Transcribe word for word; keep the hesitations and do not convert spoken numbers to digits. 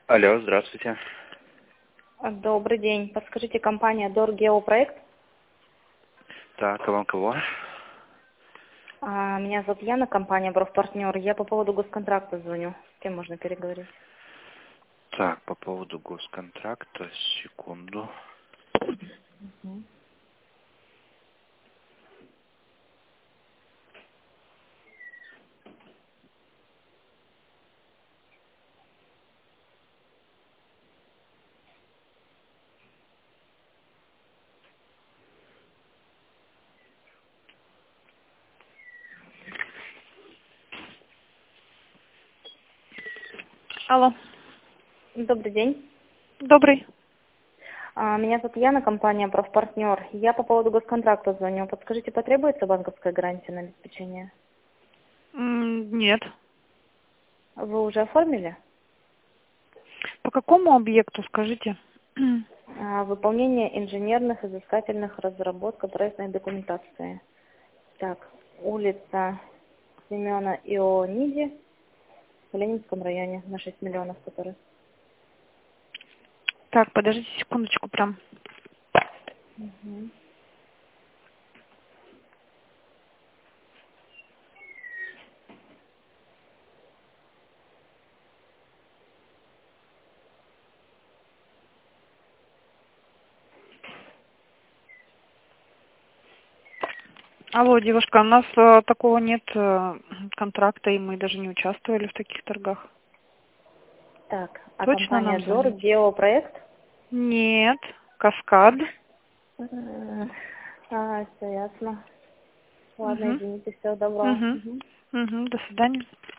Алло, здравствуйте. Добрый день. Подскажите, компания Дор Геопроект? Так, а вам кого? А, Меня зовут Яна, компания Профпартнер. Я по поводу госконтракта звоню. С кем можно переговорить? Так, по поводу госконтракта, секунду. Мгм. Алло, Добрый день. добрый. А, Меня зовут Яна, компания Профпартнер. Я по поводу госконтракта звоню. Подскажите, потребуется банковская гарантия на обеспечение? М, Нет. Вы уже оформили? По какому объекту, скажите? А, Выполнение инженерных, изыскательных, разработка проектной документации. Так, улица Семена Иониди в Ленинском районе на шесть миллионов, который. Так, подождите секундочку прям. Мгм. Алло, девушка, у нас э, такого нет э, контракта, и мы даже не участвовали в таких торгах. Так, а Точно компания нам Дор звоните? Геопроект? Нет. Каскад. М, А, все ясно. Ладно, Угу. извините, всего доброго. Угу. Мгм. Угу. До свидания.